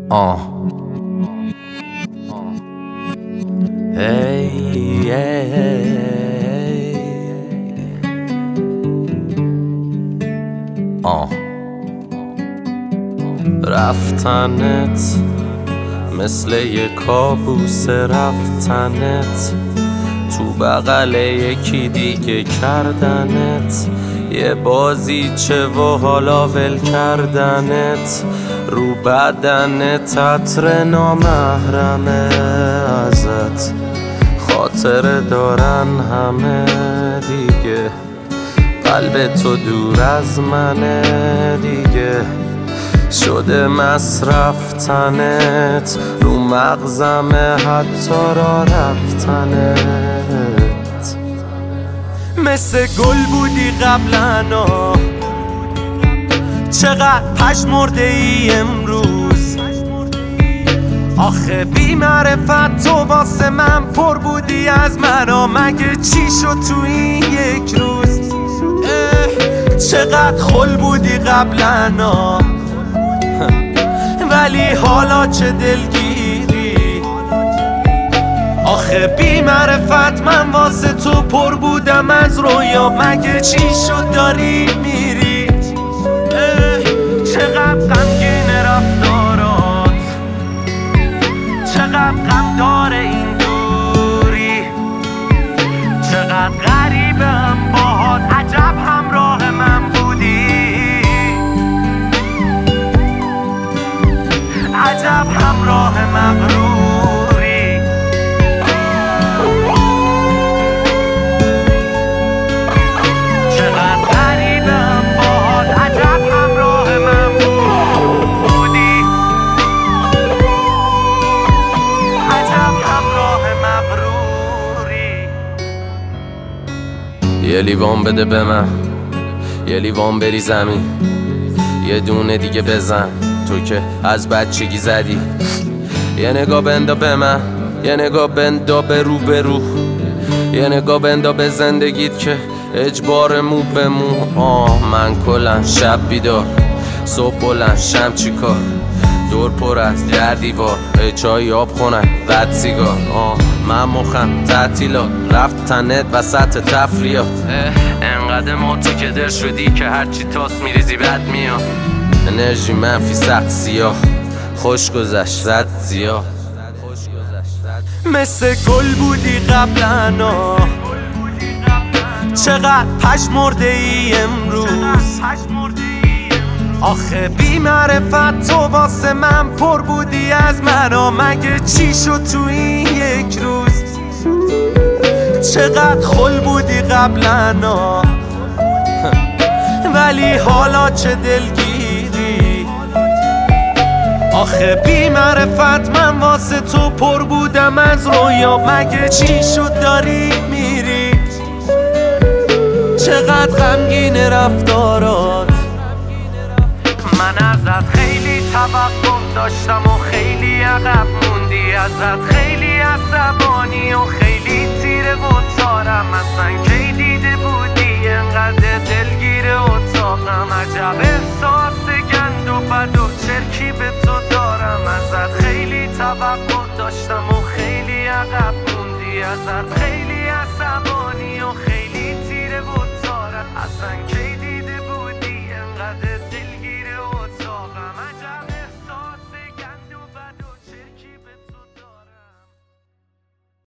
رفتنت مثل یه کابوس، رفتنت تو بغل یکی دیگه کردنت، یه بازیچه و حالا ول کردنت، رو بدنت عطر نامحرمه ازت، خاطره دارن همه دیگه، قلب تو دور از منه دیگه، شده مصرفتنت، رو مغزمه حتی را رفتنت. مثل گل بودی قبلنا، چقدر پشمرده ای امروز، آخه بی معرفت تو واسه من پر بودی از مرا، مگه چی شد تو این یک روز؟ چقدر خل بودی قبلنا، ولی حالا چه دلگیری، آخه بی معرفت من واسه تو پر بودم از رویا، مگه چی شد داری میری؟ چقدر غمگین رفتارات، چقدر غم داره این دوری، چقدر غریبم باهات، عجب همراه من بودی، عجب همراه مغروری. چقدر غریبم باهات، عجب همراه من بودی، عجب همراه مغروری. یه لیوان بده به من، یه لیوان بری زمین، یه دونه دیگه بزن تو که از بچگی زدی، یه نگاه بندا به من، یه نگاه بندا به رو به رو، یه نگاه بندا به زندگیت که اجبار مو به مو. من کلن شب بیدار، صبح بلند شم چی کار، دور پر از در دیوار، چای آب خونک رد سیگار. من مخم تعطیلات، رفتنت وسط تفریات، انقدر ما تو که در شدی که هرچی تاس میریزی بد میاد، انرژی منفی سخت سیاه، خوش گذشت رد زیاد. مثل گل بودی قبلنا، چقدر پشمرده ای امروز، آخه بی معرفت تو واسه من پر بودی از مرا، مگه چی شد تو این یک روز؟ چقدر خل بودی قبلنا، ولی حالا چه دلگیری، آخه بی معرفت من واسه تو پر بودم از رویا، مگه چی شد داری میری؟ چقدر غمگین رفتارات، من ازت خیلی توقع داشتم و خیلی عقب موندی، ازت خیلی عصبانی و خیلی تیره و تارم، اصلا کی دیده بودی انقدر دلگیر اتاقم، عجب احساس گند و بد و چرکی به تو دارم، ازت خیلی توقع داشتم و خیلی عقب موندی، ازت خیلی عصبانی و خیلی تیره و تارم، اصلا کی دیده